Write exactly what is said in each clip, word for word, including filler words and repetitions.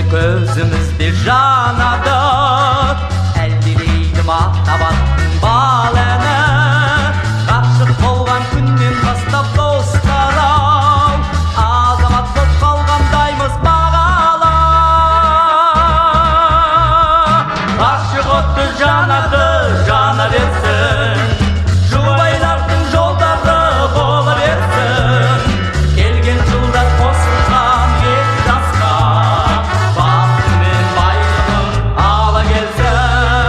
көзімізде жанады, әлдилейді махаббаттың бал әні. Ғашық болған күннен бастап достар-ау, азамат боп қалғандаймыз бағала. Ғашық отты жанады, жана берсін, жұбайлардың жолдары бола берсін. Келген жылда қосылған екі жасқа, бақыты мен байлығын ала келсін.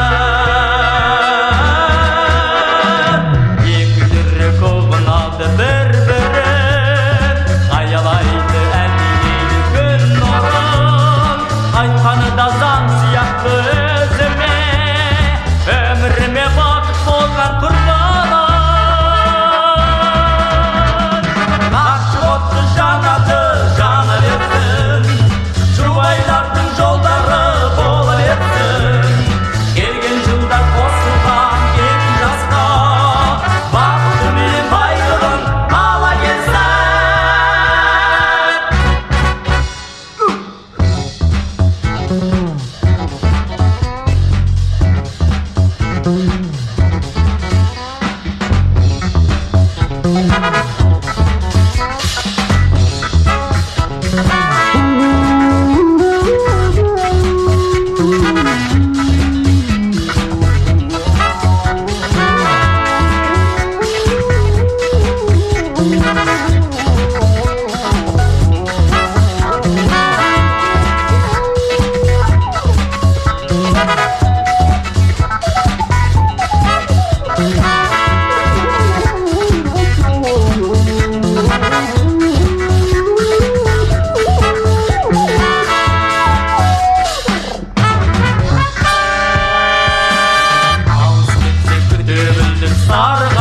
Екілері көп ұнады бір-бірін, аялайды әлдилейді күн нұрын. Айтқаны да заң сияқты өзіме, өміріме бақыт болған құрбаным. Ғашық отты жанады, жана берсін, жұбайлардың жолдары бола берсін. Келген жылда қосылған екі жасқа, бақыты мен байлығын ала келсін. Алыс кетсе күте білдім сары